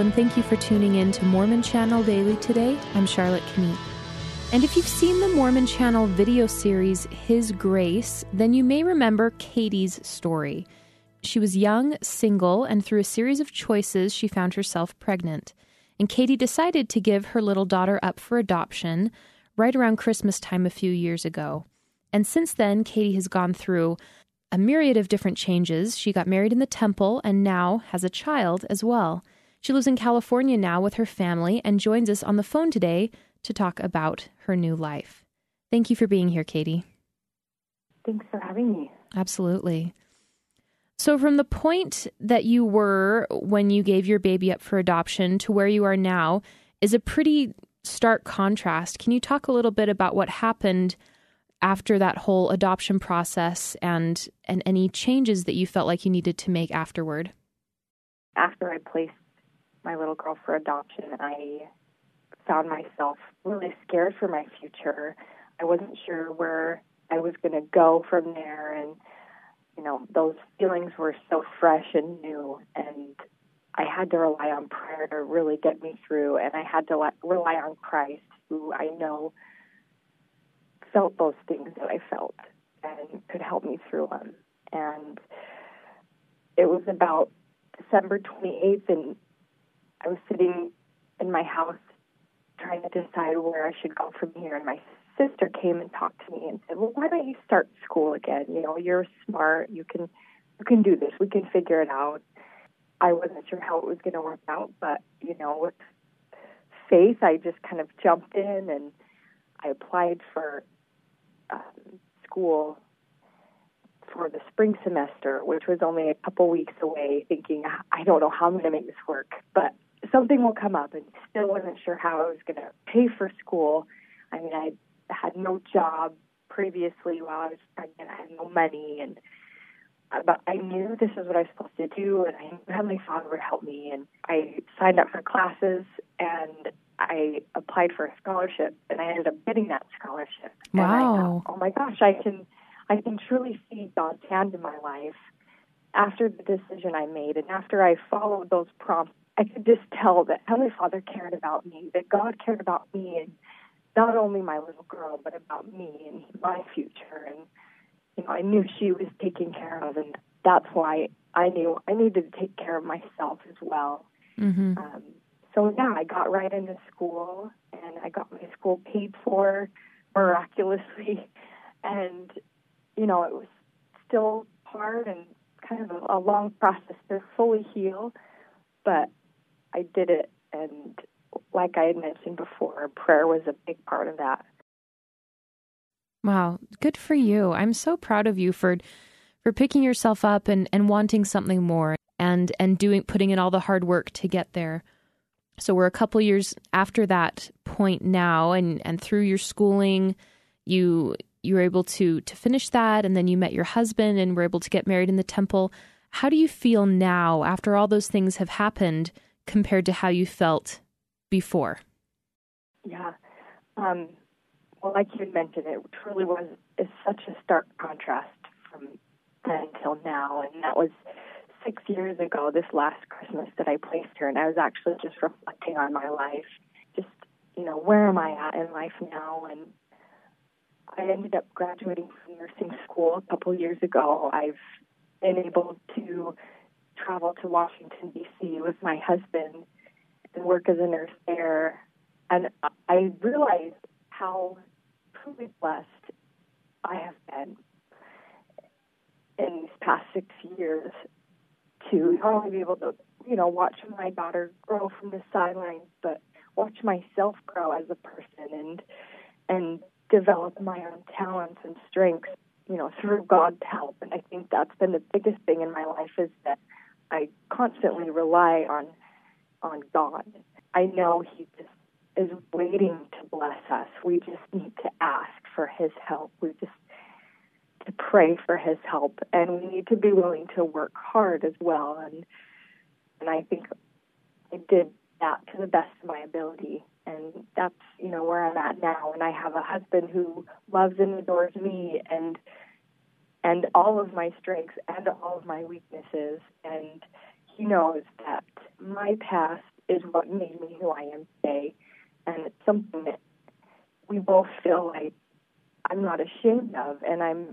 and thank you for tuning in to Mormon Channel Daily today. I'm Charlotte Kniep. And if you've seen the Mormon Channel video series, His Grace, then you may remember Katie's story. She was young, single, and through a series of choices, she found herself pregnant. And Katie decided to give her little daughter up for adoption right around Christmas time a few years ago. And since then, Katie has gone through a myriad of different changes. She got married in the temple and now has a child as well. She lives in California now with her family and joins us on the phone today to talk about her new life. Thank you for being here, Katie. Thanks for having me. Absolutely. So from the point that you were when you gave your baby up for adoption to where you are now is a pretty stark contrast. Can you talk a little bit about what happened after that whole adoption process and any changes that you felt like you needed to make afterward? After I placed my little girl for adoption, I found myself really scared for my future. I wasn't sure where I was going to go from there, and those feelings were so fresh and new, and I had to rely on prayer to really get me through, and I had to rely on Christ, who I know felt those things that I felt and could help me through them. And it was about December 28th, and I was sitting in my house trying to decide where I should go from here, and my sister came and talked to me and said, well, why don't you start school again? You're smart. You can do this. We can figure it out. I wasn't sure how it was going to work out, but, with faith, I just kind of jumped in and I applied for school for the spring semester, which was only a couple weeks away, thinking, I don't know how I'm going to make this work, but something will come up, and still wasn't sure how I was going to pay for school. I mean, I had no job previously while I was pregnant. I had no money, but I knew this is what I was supposed to do, and I knew Heavenly Father would help me. And I signed up for classes, and I applied for a scholarship, and I ended up getting that scholarship. Wow! And I thought, oh my gosh, I can truly see God's hand in my life after the decision I made, and after I followed those prompts. I could just tell that Heavenly Father cared about me, that God cared about me, and not only my little girl, but about me and my future. And, I knew she was taken care of, and that's why I knew I needed to take care of myself as well. Mm-hmm. I got right into school, and I got my school paid for miraculously. And, it was still hard and kind of a long process to fully heal, but I did it, and like I had mentioned before, prayer was a big part of that. Wow, good for you. I'm so proud of you for picking yourself up and wanting something more and putting in all the hard work to get there. So we're a couple years after that point now, and through your schooling, you were able to finish that, and then you met your husband and were able to get married in the temple. How do you feel now after all those things have happened compared to how you felt before? Yeah. Well, like you had mentioned, it truly is such a stark contrast from then until now. And that was 6 years ago, this last Christmas, that I placed her. And I was actually just reflecting on my life. Just, where am I at in life now? And I ended up graduating from nursing school a couple years ago. I've been able to travel to Washington, D.C. with my husband and work as a nurse there. And I realized how truly blessed I have been in these past 6 years to not only be able to, watch my daughter grow from the sidelines, but watch myself grow as a person and develop my own talents and strengths, through God's help. And I think that's been the biggest thing in my life, is that I constantly rely on God. I know He just is waiting to bless us. We just need to ask for His help. We just to pray for His help, and we need to be willing to work hard as well. And I think I did that to the best of my ability, and that's where I'm at now. And I have a husband who loves and adores me, and all of my strengths and all of my weaknesses, and he knows that my past is what made me who I am today. And it's something that we both feel like I'm not ashamed of, and I'm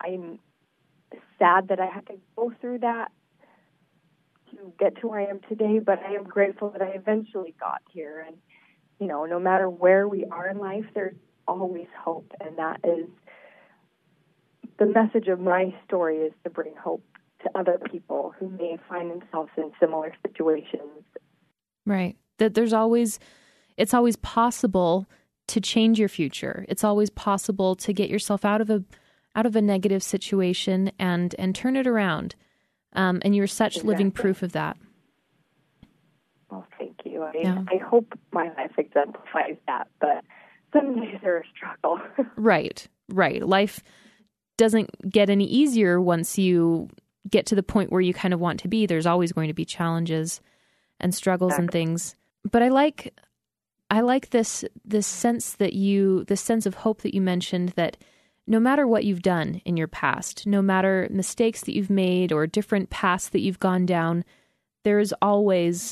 sad that I had to go through that to get to where I am today, but I am grateful that I eventually got here. And, no matter where we are in life, there's always hope, and that is the message of my story, is to bring hope to other people who may find themselves in similar situations. Right. That it's always possible to change your future. It's always possible to get yourself out of a negative situation and turn it around. And you're such living proof of that. Well, thank you. I hope my life exemplifies that, but some days are a struggle. Right. Life doesn't get any easier once you get to the point where you kind of want to be. There's always going to be challenges and struggles and things. But I like this sense of hope that you mentioned, that no matter what you've done in your past, no matter mistakes that you've made or different paths that you've gone down, there is always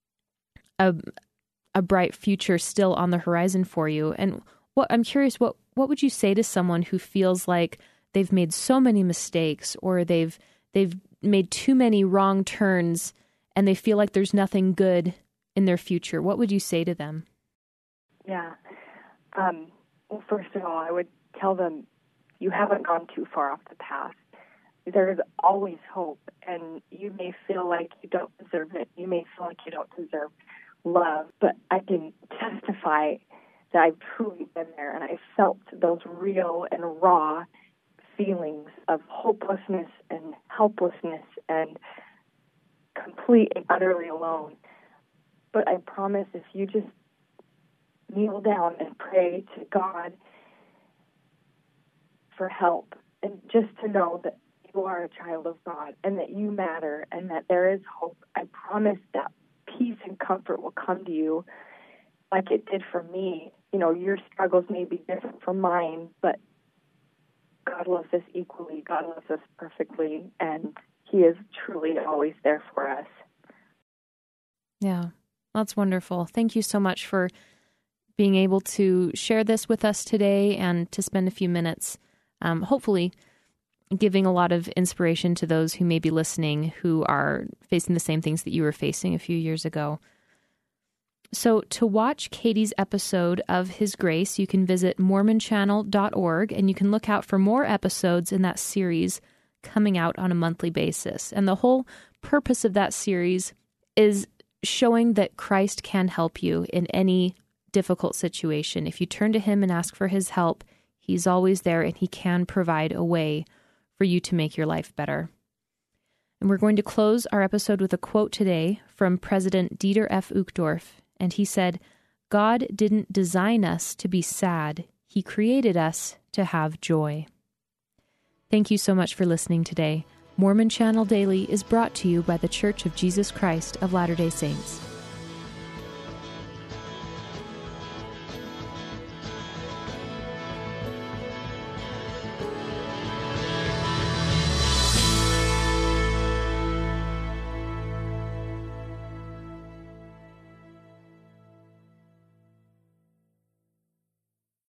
a bright future still on the horizon for you. And I'm curious, what would you say to someone who feels like they've made so many mistakes, or they've made too many wrong turns, and they feel like there's nothing good in their future? What would you say to them? Yeah. Well, first of all, I would tell them, you haven't gone too far off the path. There is always hope, and you may feel like you don't deserve it. You may feel like you don't deserve love, but I can testify that I've truly been there, and I felt those real and raw feelings of hopelessness and helplessness and complete and utterly alone. But I promise, if you just kneel down and pray to God for help, and just to know that you are a child of God and that you matter and that there is hope, I promise that peace and comfort will come to you like it did for me. Your struggles may be different from mine, but God loves us equally. God loves us perfectly, and He is truly always there for us. Yeah, that's wonderful. Thank you so much for being able to share this with us today and to spend a few minutes, hopefully giving a lot of inspiration to those who may be listening who are facing the same things that you were facing a few years ago. So to watch Katie's episode of His Grace, you can visit mormonchannel.org, and you can look out for more episodes in that series coming out on a monthly basis. And the whole purpose of that series is showing that Christ can help you in any difficult situation. If you turn to Him and ask for His help, He's always there, and He can provide a way for you to make your life better. And we're going to close our episode with a quote today from President Dieter F. Uchtdorf. And he said, "God didn't design us to be sad. He created us to have joy." Thank you so much for listening today. Mormon Channel Daily is brought to you by The Church of Jesus Christ of Latter-day Saints.